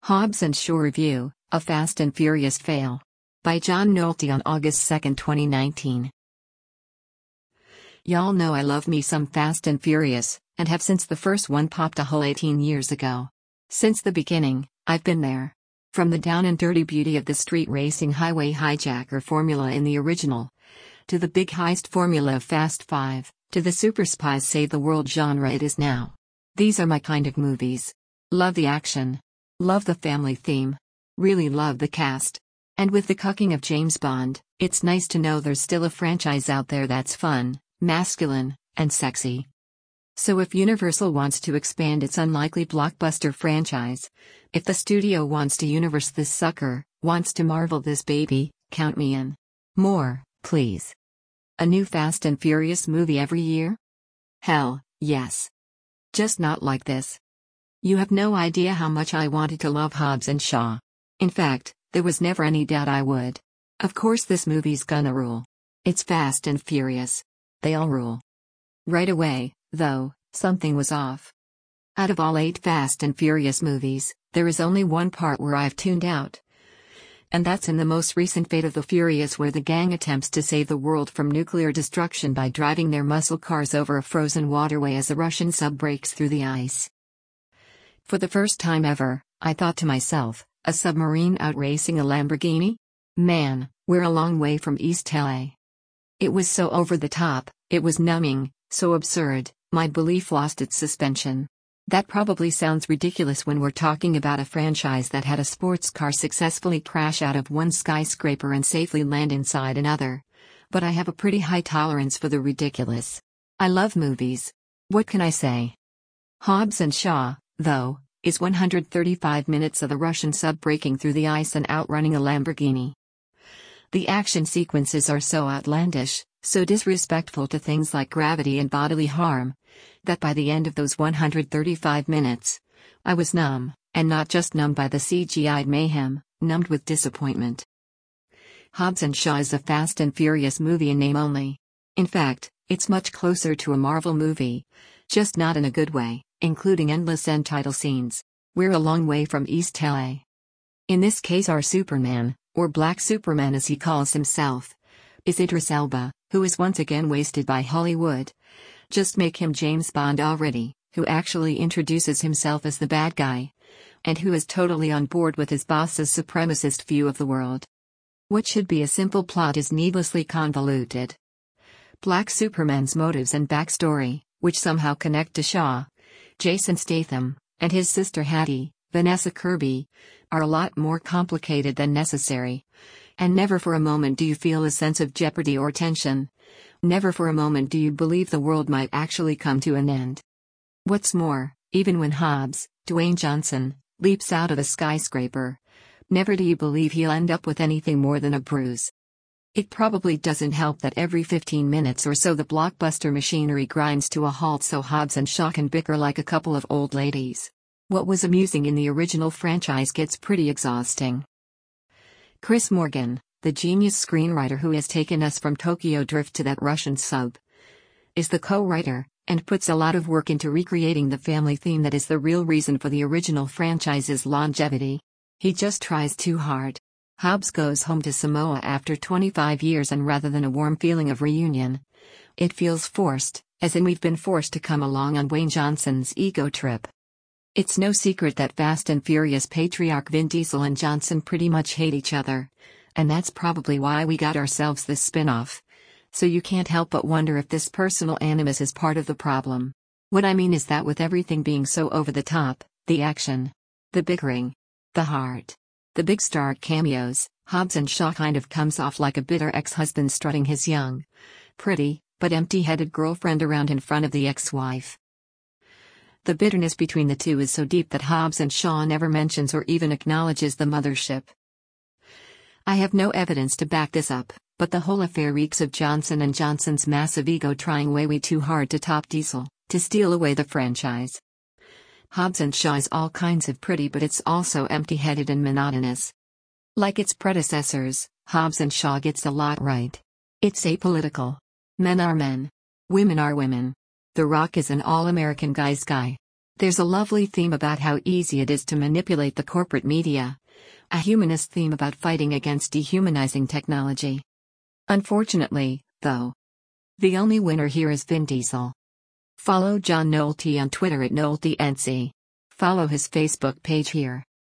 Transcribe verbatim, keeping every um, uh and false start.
Hobbs and Shaw Review, A Fast and Furious Fail. By John Nolte on August second twenty nineteen. Y'all know I love me some Fast and Furious, and have since the first one popped a whole eighteen years ago. Since the beginning, I've been there. From the down and dirty beauty of the street racing highway hijacker formula in the original, to the big heist formula of Fast Five, to the super spies save the world genre it is now. These are my kind of movies. Love the action. Love the family theme. Really love the cast. And with the cucking of James Bond, it's nice to know there's still a franchise out there that's fun, masculine, and sexy. So if Universal wants to expand its unlikely blockbuster franchise, if the studio wants to universe this sucker, wants to Marvel this baby, count me in. More, please. A new Fast and Furious movie every year? Hell, yes. Just not like this. You have no idea how much I wanted to love Hobbs and Shaw. In fact, there was never any doubt I would. Of course this movie's gonna rule. It's Fast and Furious. They all rule. Right away, though, something was off. Out of all eight Fast and Furious movies, there is only one part where I've tuned out. And that's in the most recent Fate of the Furious, where the gang attempts to save the world from nuclear destruction by driving their muscle cars over a frozen waterway as a Russian sub breaks through the ice. For the first time ever, I thought to myself, a submarine outracing a Lamborghini? Man, we're a long way from East L A. It was so over the top, it was numbing, so absurd, my belief lost its suspension. That probably sounds ridiculous when we're talking about a franchise that had a sports car successfully crash out of one skyscraper and safely land inside another. But I have a pretty high tolerance for the ridiculous. I love movies. What can I say? Hobbs and Shaw, though, is one hundred thirty-five minutes of the Russian sub breaking through the ice and outrunning a Lamborghini. The action sequences are so outlandish, so disrespectful to things like gravity and bodily harm, that by the end of those one hundred thirty-five minutes, I was numb, and not just numbed by the C G I'd mayhem, numbed with disappointment. Hobbs and Shaw is a Fast and Furious movie in name only. In fact, it's much closer to a Marvel movie, just not in a good way, including endless end title scenes. We're a long way from East L A. In this case our Superman, or Black Superman as he calls himself, is Idris Elba, who is once again wasted by Hollywood. Just make him James Bond already, who actually introduces himself as the bad guy, and who is totally on board with his boss's supremacist view of the world. What should be a simple plot is needlessly convoluted. Black Superman's motives and backstory, which somehow connect to Shaw, Jason Statham, and his sister Hattie, Vanessa Kirby, are a lot more complicated than necessary. And never for a moment do you feel a sense of jeopardy or tension. Never for a moment do you believe the world might actually come to an end. What's more, even when Hobbs, Dwayne Johnson, leaps out of a skyscraper, never do you believe he'll end up with anything more than a bruise. It probably doesn't help that every fifteen minutes or so the blockbuster machinery grinds to a halt so Hobbs and Shaw can bicker like a couple of old ladies. What was amusing in the original franchise gets pretty exhausting. Chris Morgan, the genius screenwriter who has taken us from Tokyo Drift to that Russian sub, is the co-writer, and puts a lot of work into recreating the family theme that is the real reason for the original franchise's longevity. He just tries too hard. Hobbs goes home to Samoa after twenty-five years, and rather than a warm feeling of reunion, it feels forced, as in we've been forced to come along on Dwayne Johnson's ego trip. It's no secret that Fast and Furious patriarch Vin Diesel and Johnson pretty much hate each other, and that's probably why we got ourselves this spin-off. So you can't help but wonder if this personal animus is part of the problem. What I mean is that with everything being so over the top, the action, the bickering, the heart, the big star cameos, Hobbs and Shaw kind of comes off like a bitter ex-husband strutting his young, pretty, but empty-headed girlfriend around in front of the ex-wife. The bitterness between the two is so deep that Hobbs and Shaw never mentions or even acknowledges the mothership. I have no evidence to back this up, but the whole affair reeks of Johnson and Johnson's massive ego trying way way too hard to top Diesel, to steal away the franchise. Hobbs and Shaw is all kinds of pretty, but it's also empty-headed and monotonous. Like its predecessors, Hobbs and Shaw gets a lot right. It's apolitical. Men are men. Women are women. The Rock is an all-American guy's guy. There's a lovely theme about how easy it is to manipulate the corporate media. A humanist theme about fighting against dehumanizing technology. Unfortunately, though, the only winner here is Vin Diesel. Follow John Nolte on Twitter at NolteNC. Follow his Facebook page here.